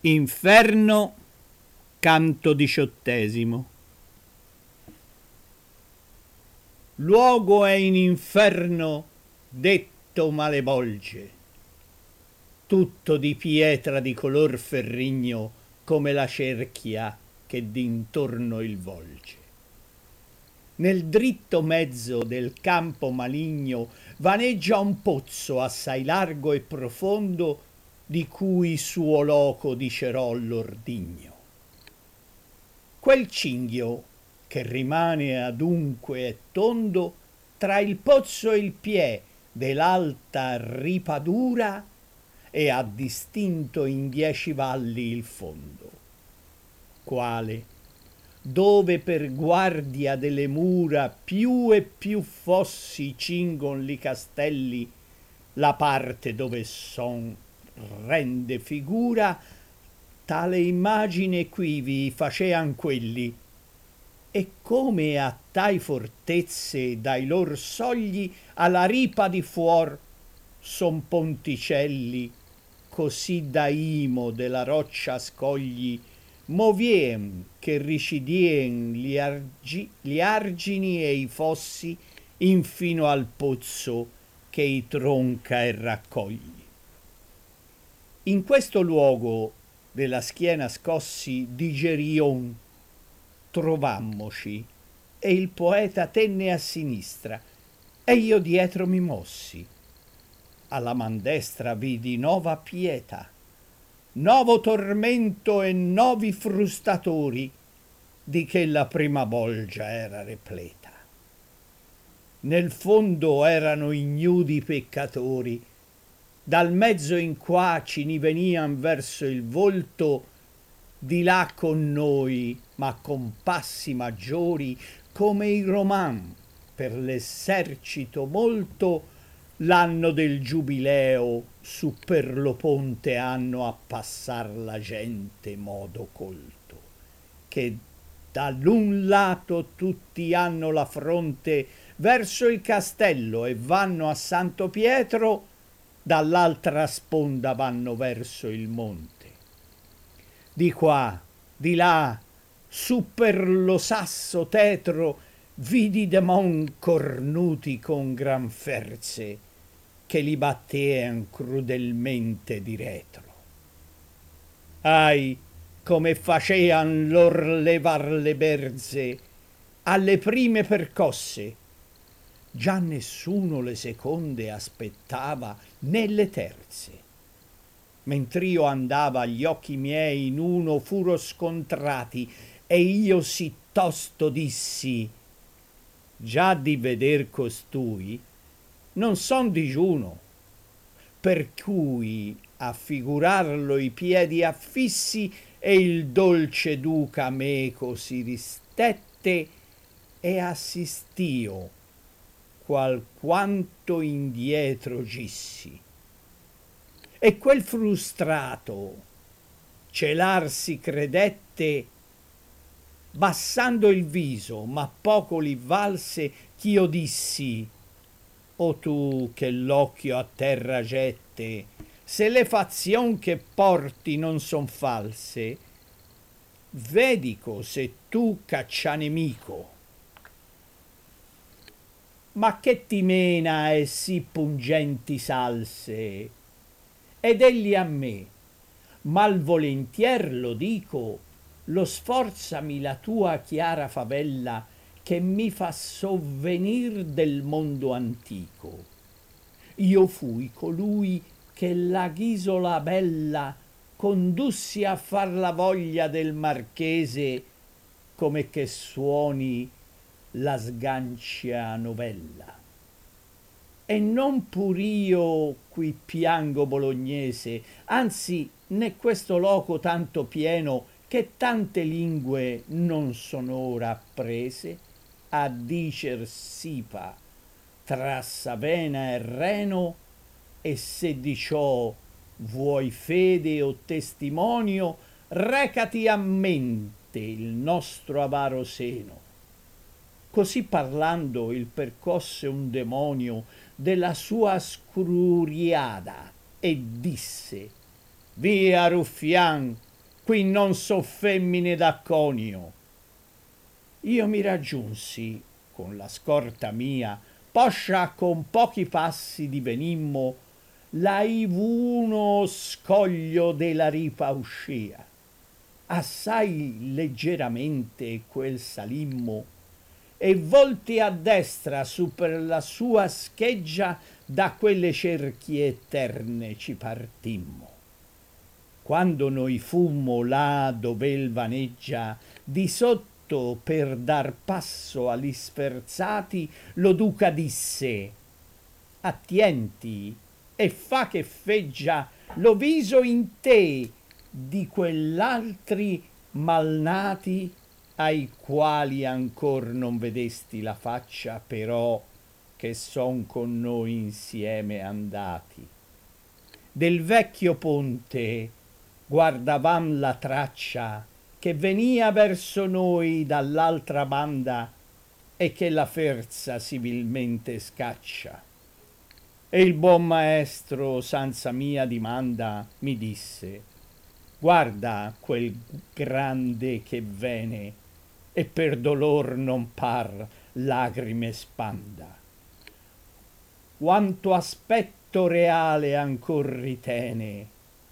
Inferno, canto 18. Luogo è in inferno detto malebolge, tutto di pietra di color ferrigno come la cerchia che d'intorno il volge. Nel dritto mezzo del campo maligno vaneggia un pozzo assai largo e profondo, di cui suo loco dicerò l'ordigno. Quel cinghio che rimane adunque e tondo tra il pozzo e il piè dell'alta ripadura e ha distinto in 10 valli il fondo, quale, dove per guardia delle mura più e più fossi cingon li castelli, la parte dove son rende figura, tale immagine qui vi facean quelli, e come a tai fortezze dai lor sogli alla ripa di fuor son ponticelli, così da imo della roccia scogli moviem che ricidien gli argini e i fossi infino al pozzo che i tronca e raccogli. In questo luogo della schiena scossi di Gerion trovammoci, e il poeta tenne a sinistra e io dietro mi mossi. Alla man destra vidi nova pietà, novo tormento e novi frustatori, di che la prima bolgia era repleta. Nel fondo erano ignudi peccatori, dal mezzo in qua ci ni venian verso il volto, di là con noi, ma con passi maggiori, come i roman per l'essercito molto l'anno del giubileo su per lo ponte hanno a passar la gente modo colto, che dall'un lato tutti hanno la fronte verso il castello e vanno a Santo Pietro, dall'altra sponda vanno verso il monte. Di qua, di là, su per lo sasso tetro, vidi demon cornuti con gran ferze, che li battean crudelmente di retro. Ahi, come facean lor levar le berze alle prime percosse, già nessuno le seconde aspettava né le terze. Mentr'io andava, gli occhi miei in uno furo scontrati, e io sì tosto dissi: già di veder costui non son digiuno, per cui a figurarlo i piedi affissi e il dolce duca meco si ristette e assistio qualquanto indietro gissi. E quel frustrato celar si credette, bassando il viso, ma poco li valse ch'io dissi: o tu che l'occhio a terra gette, se le fazion che porti non son false, vedico se tu caccia nemico. Ma che ti mena e sì pungenti salse? Ed egli a me: mal volentier lo dico, lo sforzami la tua chiara favella, che mi fa sovvenir del mondo antico. Io fui colui che la ghisola bella condussi a far la voglia del marchese, come che suoni la sgancia novella. E non pur io qui piango bolognese, anzi né questo loco tanto pieno, che tante lingue non son ora apprese a dicer sipa tra Savena e Reno, e se di ciò vuoi fede o testimonio, recati a mente il nostro avaro seno. Così parlando il percosse un demonio della sua scruriada e disse: via ruffian, qui non so femmine d'Acconio. Io mi raggiunsi con la scorta mia, poscia con pochi passi divenimmo, uno scoglio della ripa uscia. Assai leggeramente quel salimmo, e volti a destra su per la sua scheggia, da quelle cerchi eterne ci partimmo. Quando noi fummo là dove vaneggia, di sotto per dar passo agli sferzati, lo duca disse: attienti e fa che feggia lo viso in te di quell'altri malnati, ai quali ancor non vedesti la faccia, però che son con noi insieme andati. Del vecchio ponte guardavam la traccia che venia verso noi dall'altra banda, e che la ferza civilmente scaccia. E il buon maestro, senza mia dimanda, mi disse: guarda quel grande che vene, e per dolor non par lagrime spanda. Quanto aspetto reale ancor ritene,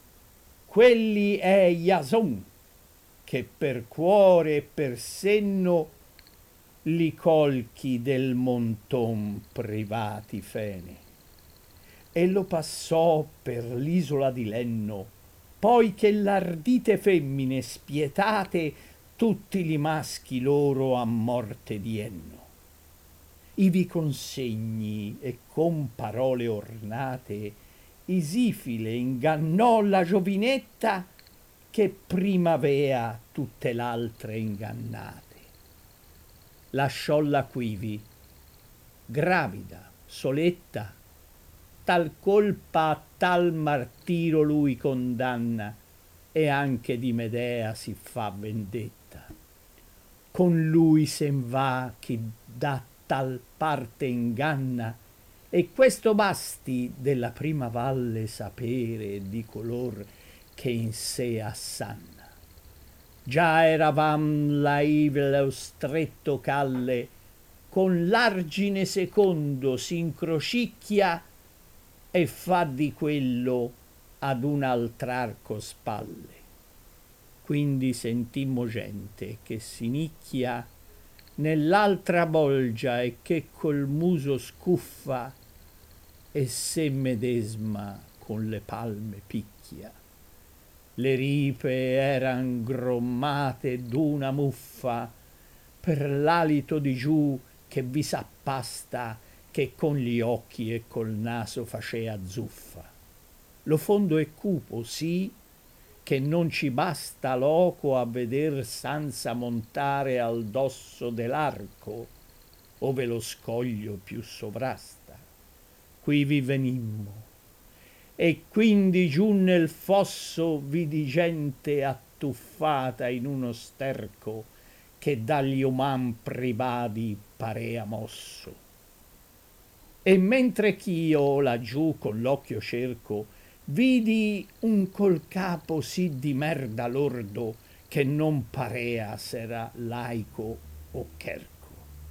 quelli è Jason, che per cuore e per senno li colchi del monton privati fene. E lo passò per l'isola di Lenno, poi che l'ardite femmine spietate tutti li maschi loro a morte dienno. Ivi consegni e con parole ornate Isifile ingannò la giovinetta, che prima avea tutte l'altre ingannate. Lasciolla quivi, gravida, soletta, tal colpa a tal martiro lui condanna, e anche di Medea si fa vendetta. Con lui sen va chi da tal parte inganna, e questo basti della prima valle sapere di color che in sé assanna. Già eravam laive lo stretto calle, con l'argine secondo s'incrocicchia, e fa di quello ad un altr'arco spalle. Quindi sentimmo gente che si nicchia nell'altra bolgia, e che col muso scuffa, e se medesma con le palme picchia. Le ripe eran grommate d'una muffa, per l'alito di giù che vi s'appasta, che con gli occhi e col naso facea zuffa. Lo fondo è cupo, sì, che non ci basta loco a veder senza montare al dosso dell'arco, ove lo scoglio più sovrasta. Quivi venimmo, e quindi giù nel fosso vidi gente attuffata in uno sterco, che dagli uman privati parea mosso. E mentre ch'io laggiù con l'occhio cerco, vidi un col capo sì di merda lordo, che non parea s'era laico o cherco.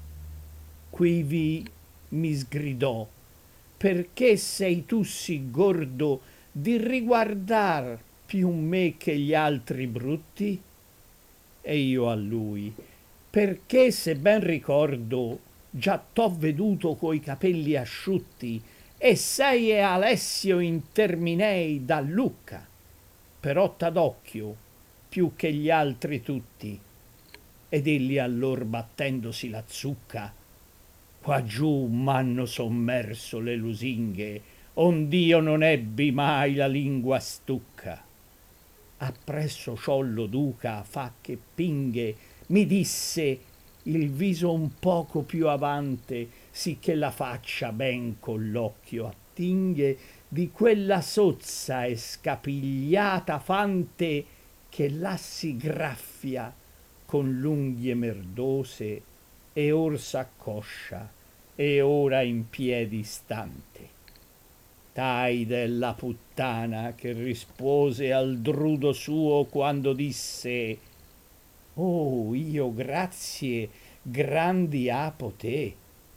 Quivi mi sgridò: perché sei tu sì gordo di riguardar più me che gli altri brutti? E io a lui: perché, se ben ricordo, già t'ho veduto coi capelli asciutti, e sei e Alessio interminei da Lucca, però t'adocchio più che gli altri tutti. Ed egli allor, battendosi la zucca: qua giù m'hanno sommerso le lusinghe, ond'io non ebbi mai la lingua stucca. Appresso sciollo duca fa che pinghe, mi disse il viso un poco più avante, sicché la faccia ben con l'occhio attinghe, di quella sozza e scapigliata fante, che là si graffia con l'unghie merdose, e or s'accoscia e ora in piedi stante. tai della puttana che rispose al drudo suo quando disse: oh, io grazie grandi apo te,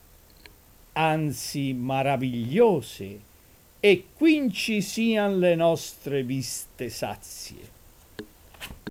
anzi maravigliose, e quinci sian le nostre viste sazie.